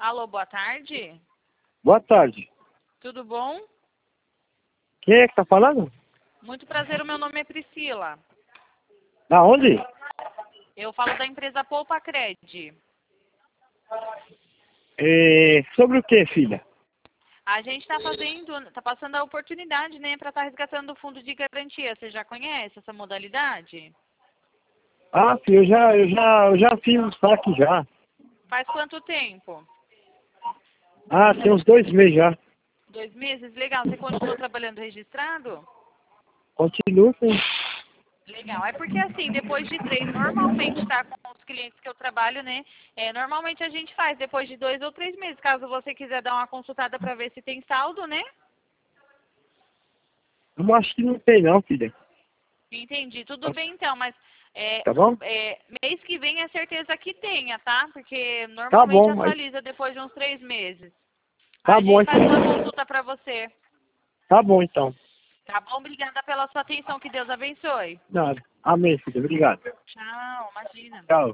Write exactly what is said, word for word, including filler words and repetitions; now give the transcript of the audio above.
Alô, boa tarde. Boa tarde. Tudo bom? Quem é que tá falando? Muito prazer, o meu nome é Priscila. Da onde? Eu falo da empresa Poupa Cred. É, sobre o que, filha? A gente está fazendo, está passando a oportunidade, né, para estar resgatando o fundo de garantia. Você já conhece essa modalidade? Ah, filho, eu já, eu já, eu já fiz um saque já. Faz quanto tempo? Ah, tem uns dois meses já. Dois meses? Legal. Você continua trabalhando registrado? Continuo sim. Legal. É porque assim, depois de três, normalmente, tá, com os clientes que eu trabalho, né, é, normalmente a gente faz depois de dois ou três meses, caso você quiser dar uma consultada para ver se tem saldo, né? Eu acho que não tem não, filha. Entendi. Tudo bem então, mas é, Tá bom? é, mês que vem é certeza que tenha, tá? Porque Tá normalmente bom, mas atualiza depois de uns três meses. tá A bom gente faz uma então. consulta para você. Tá bom então. Tá bom? Obrigada pela sua atenção. Que Deus abençoe. Nada. Amém, filha. Obrigado. Tchau. Imagina. Tchau.